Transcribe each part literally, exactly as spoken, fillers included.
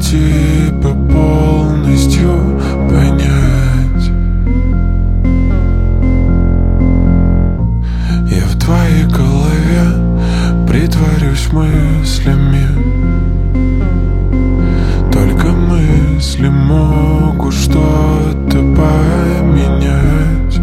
тебя полностью понять. Я в твоей голове притворюсь мыслями. Только мысли могут что-то поменять.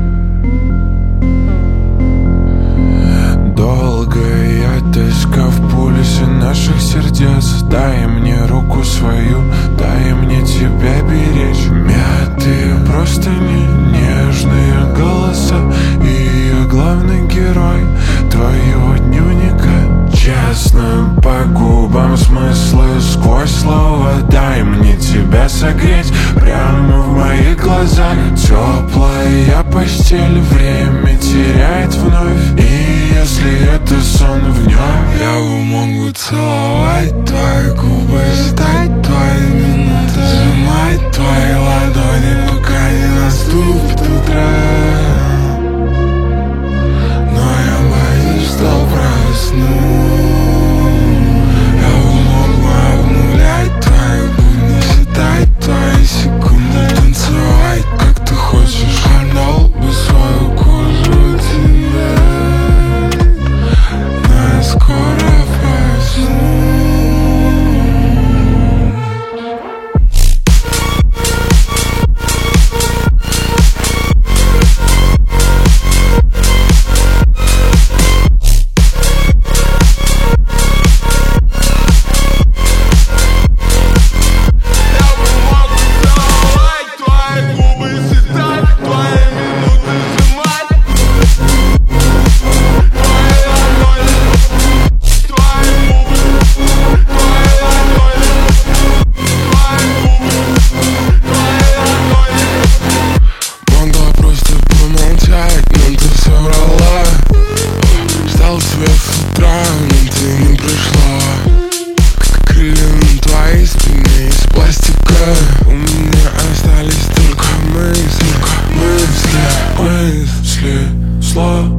Долгая тоска в пульсе наших сердец. Дай мне руку свою, дай мне тебя беречь. Мятые простыни, нежные голоса, и я главный герой твоего дневника. Честно по губам смыслы сквозь слова. Дай мне тебя согреть прямо в моих глазах. Теплая постель время теряет вновь, и если это сон в нем, я могу целовать твои губы, стать твои минуты, сжимать твои ладони, пока не наступит утро. Но я боюсь, что просну. Я могу обнулять твои будни, считать твои секунды, танцевать, как ты хочешь. Отдал бы свою кожу тебе, но я скоро проснусь. У меня остались только мысли, мысли, мысли, слова.